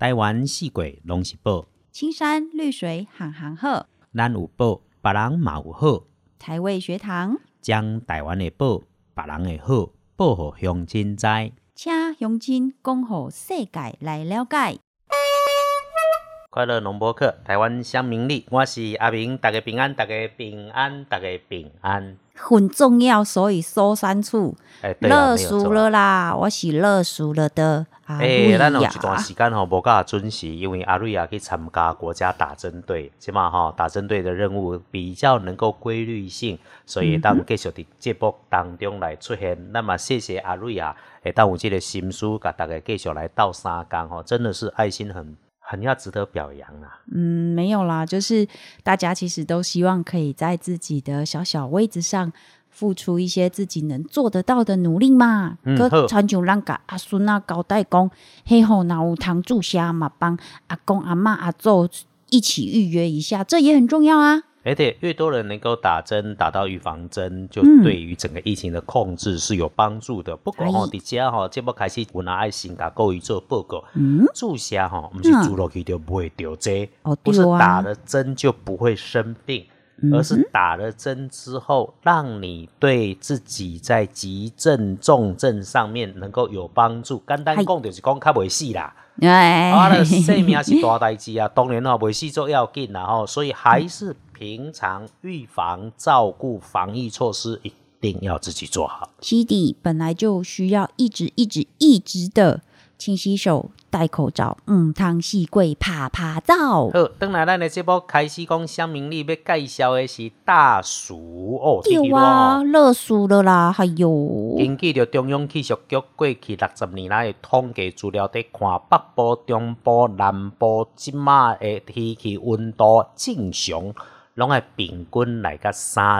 台湾四季拢是宝， 青山绿水行行好， 咱有宝，别人嘛有好。 台味学堂将台湾的宝，别人的好，报互乡亲知。 请乡亲讲互世界来了解。 快乐农播课，台湾乡民力，我是阿明，大家平安，大家平安，大家平安。 很重要，所以说三处。热熟了啦，我是热熟了的阿瑞亚。 咱有一段时间无甲准时，因为阿瑞亚去参加国家打针队，即嘛打针队的任务比较能够规律性，所以当继续伫节目当中来出现。那么谢谢阿瑞亚，当有这个心思，甲大家继续来斗三工真的是爱心很要值得表扬啊。 没有啦，就是大家其实都希望可以在自己的小小位置上付出一些自己能做得到的努力嘛。亲像咱甲阿孙啊交代讲，嘿吼，若有通住下嘛，帮阿公阿嬷阿祖一起预约一下，这也很重要啊。 对，越多人能够打针，打到预防针，就对于整个疫情的控制是有帮助的。不过伫遮节目开始有拿爱心甲各位做报告。注射不是注落去就不会得这，不是打了针就不会生病，而是打了针之后，让你对自己在急症、重症上面能够有帮助。简单讲就是讲较袂死啦。生命是大代志啊，当然袂死做要紧啦所以还是平常预防、照顾、防疫措施一定要自己做好。 是的，本来就需要一直的勤洗手、戴口罩，通四季拍拍照。 好，等来咱的节目开始讲乡民力，要介绍的是大暑对啊，热暑了啦，还有。 根据着中央气象局过去60年来的统计资料，在看北部、中部、南部即马的天气温度正常，拢会平均来到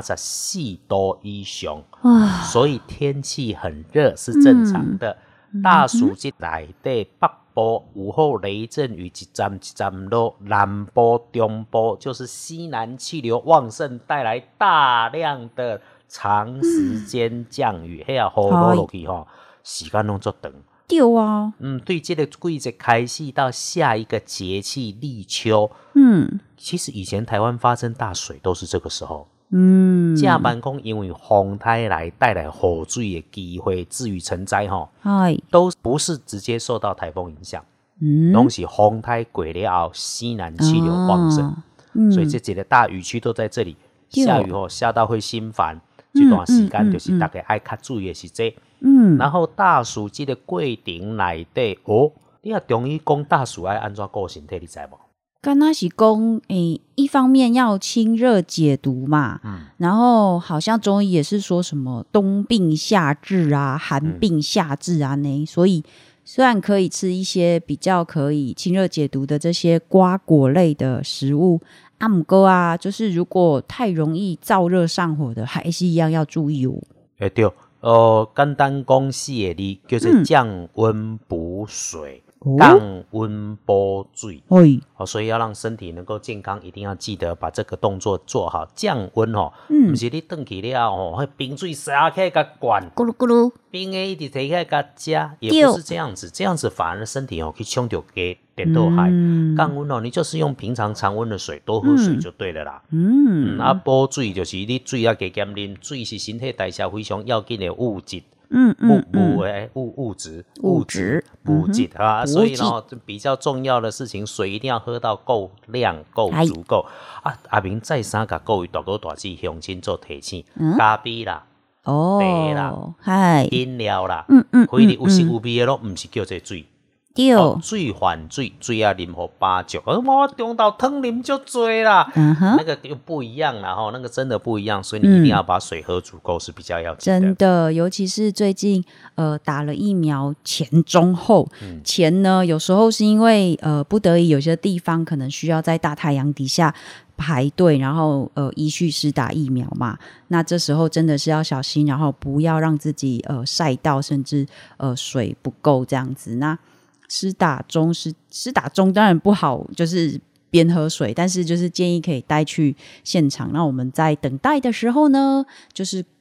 34度以上，所以天气很热是正常的。大暑节内底，北部午后雷阵雨一站一站落，南部、中部就是西南气流旺盛，带来大量的长时间降雨，雨落落去时间拢足长。 对啊， 对这个季节开始到下一个节气立秋，其实以前台湾发生大水都是这个时候。正版讲因为风台来带来雨水的机会，至于成灾都不是直接受到台风影响，都是风台过了后西南气流旺盛，所以这几个大雨区都在这里，下雨下到会心烦，这段时间就是大家爱较注意的是这。然后大暑这个过程内底你也中医讲大暑爱安怎顾身体，你知无？ 刚那是讲一方面要清热解毒嘛，然后好像中医也是说什么冬病夏治啊，寒病夏治啊所以虽然可以吃一些比较可以清热解毒的这些瓜果类的食物，不过就是如果太容易燥热上火的，还是一样要注意对，简单讲4个字，叫做降温补水。降温补水，所以要让身体能够健康，一定要记得把这个动作做好。降温不是你回去了冰水洒起来给灌， 咕噜咕噜， 冰的一直提起来给加，也不是这样子，这样子反而身体去冲到给点豆海。降温你就是用平常常温的水，多喝水就对了啦。补水就是你水要加减啉，水是身体代谢非常要紧的物质。物质补给所以比较重要的事情，水一定要喝到够量够足够阿明再三甲各位大哥大姐乡亲做提醒，咖啡啦茶啦饮料啦非你有色有味的不是叫做水。水换水，水要啉好8酒，我中昼汤啉就多啦，那个又不一样啦那个真的不一样，所以你一定要把水喝足够是比较要紧的。 真的，尤其是最近打了疫苗前中后，前呢有时候是因为不得已有些地方可能需要在大太阳底下排队，然后依序施打疫苗嘛，那这时候真的是要小心，然后不要让自己晒到，甚至水不够这样子。那施打中当然不好，就是边喝水，但是就是建议可以带去现场。那我们在等待的时候呢，就是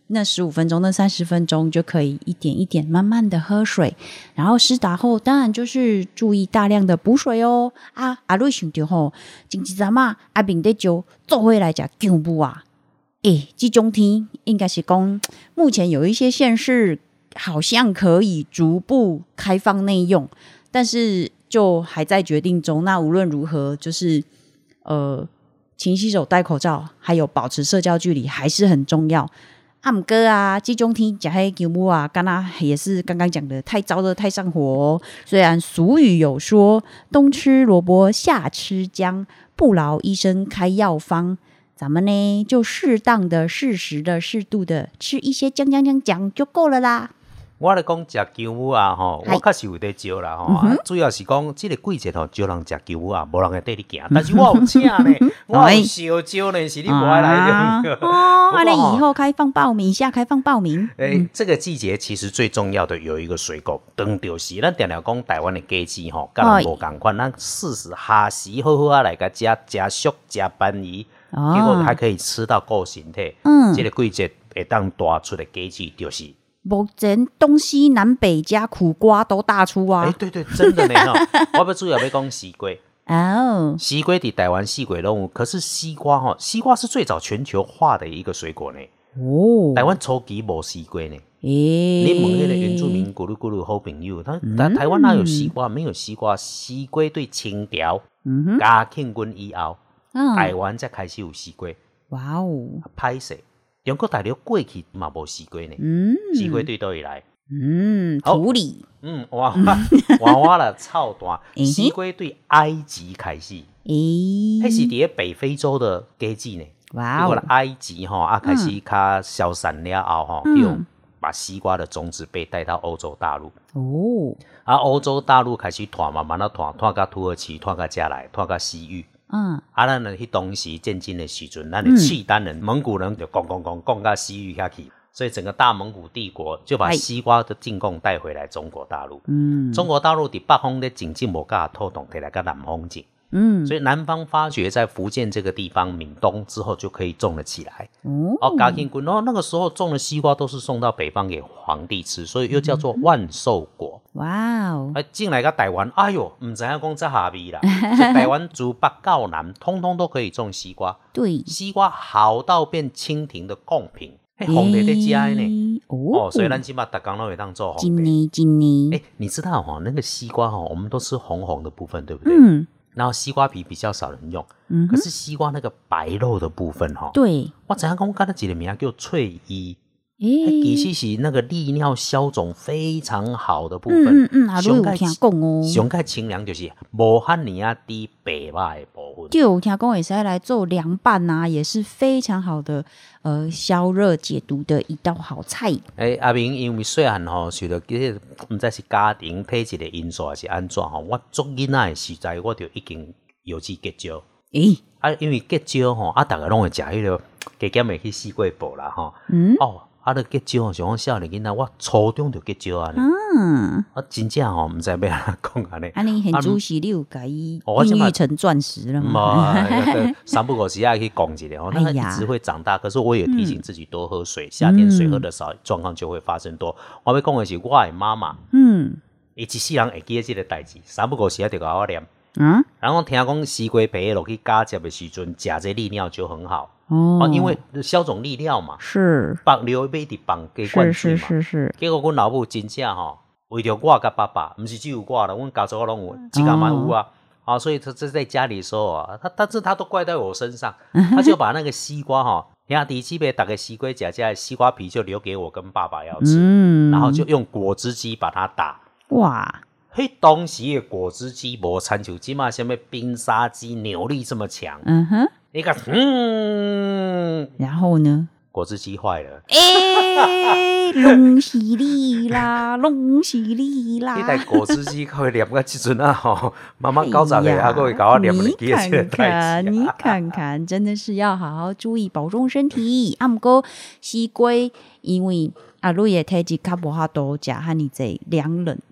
那15分钟、那30分钟就可以一点一点慢慢的喝水，然后施打后当然就是注意大量的补水哦。阿瑞想到吼，前一阵啊，阿明得就做回来吃姜母啊。这种天应该是讲，目前有一些县市好像可以逐步开放内用，但是就还在决定中。那无论如何，就是勤洗手、戴口罩，还有保持社交距离还是很重要。不过这种天吃黑姜母啊，刚刚也是刚刚讲的太糟了，太上火哦。虽然俗语有说冬吃萝卜夏吃姜，不劳医生开药方，咱们呢就适当的、适时的、适度的吃一些姜就够了啦。 我咧讲食姜母啊，我确实有在招啦，主要是讲这个季节招人食姜母啊，无人会带你行。但是我有请呢，我有小招呢，是你不爱来的。 以后开放报名，下开放报名。 这个季节其实最重要的有一个水果，当就是咱常常讲台湾的果子吼，跟人无同款，咱适时下时好好来个食熟食番禺，结果还可以吃到够身体。这个季节会当大出的果子就是。 目前东西南北加苦瓜都大出啊！ 对，真的呢我要主要要讲西瓜哦， 西瓜在台湾四季拢有，可是西瓜是最早全球化的一个水果呢。台湾初期无西瓜呢。你问那个原住民咕噜咕噜好朋友，台湾哪有西瓜？没有西瓜。西瓜对清朝嘉庆军以后，台湾才开始有西瓜。 哇哦， 歹势。中国大陆过去嘛无西瓜呢，西瓜对倒会来？ 土里， 娃娃了操蛋，西瓜对埃及开始，迄是伫北非洲的果子呢。哇哦，埃及开始较消散了后就把西瓜的种子被带到欧洲大陆。欧洲大陆开始传，慢慢的传到土耳其，传到加来，传到西域。咱呢去当时建金的时阵，咱的契丹人、蒙古人就讲到西域下去，所以整个大蒙古帝国就把西瓜的进贡带回来中国大陆。中国大陆在北方的种植无甲透动，摕来甲南方种。所以南方发觉在福建这个地方闽东之后就可以种了起来。嘉庆君那个时候种的西瓜都是送到北方给皇帝吃，所以又叫做万寿果。哇哦！进来到台湾，哎呦，不知道讲这下味啦。台湾从北到南，通通都可以种西瓜。对，西瓜好到变清廷的贡品。皇帝在家呢，所以咱起码大家都会当做皇帝。今年，你知道那个西瓜我们都吃红红的部分，对不对？然后西瓜皮比较少人用，可是西瓜那个白肉的部分对，我知影讲，我刚才一个名叫翠衣，其实是那个利尿消肿非常好的部分。 有听讲哦， 上盖清凉就是无遐尔低白肉的部分。 对，有听讲也是来做凉拌啊，也是非常好的消热解毒的一道好菜。 阿明因为虽然受到不知是家庭体质的因素还是安怎我做囡仔的时代我就已经有去结交。因为结交大家拢会食迄个加减的去四季布啦咧结交像我少年囡仔，我初中就结交啊。真正不知要安怎讲安尼。 安尼很主席，你有甲伊孕育成钻石了吗？ 三不五时要去讲一下那个一直会长大。可是我也提醒自己多喝水，夏天水喝的少，状况就会发生多。我要讲的是我的妈妈，她一世人会记得这个代志，三不五时就甲我念。然后听讲西瓜皮落去加接的时阵，食这利尿就很好。因为消肿利尿嘛，是放流杯的放给灌水嘛，是。结果阮老母真正为着我跟爸爸，不是只有我了，阮家族拢有，自家嘛有啊。所以他在家里的时候他都怪在我身上，他就把那个西瓜兄弟姊妹大个西瓜夹西瓜皮就留给我跟爸爸要吃，然后就用果汁机把它打。哇！当时的果汁机无参像现在什么冰沙机扭力这么强。你看， 然后呢？ 果汁机坏了。 恭喜你啦，恭喜你啦！ 那台果汁机可以念到这阵慢慢搞早个，还可以搞我念不记这个代志。 你看看，真的是要好好注意保重身体。不过西瓜，因为阿瑞的体质较无法度食和你这凉冷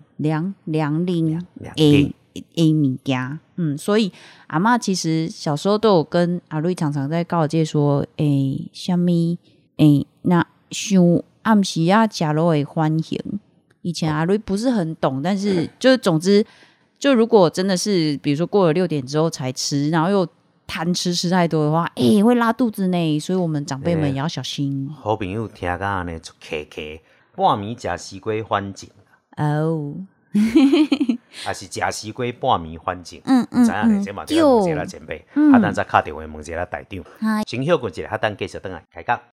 物件，所以阿嬷其实小时候都有跟阿瑞常常在告诫说，那想暗时啊食落会反省。以前阿瑞不是很懂，但是就是总之，就如果真的是比如说过了6点之后才吃，然后又贪吃太多的话，会拉肚子呢。所以我们长辈们也要小心。 好朋友听到安尼就客客，半暝食西瓜反正哦。 还是食西瓜半暝反正， 知影呢？这嘛就要问一下前辈，咱再敲电话问一下台长，先休困一下，等继续转来开讲。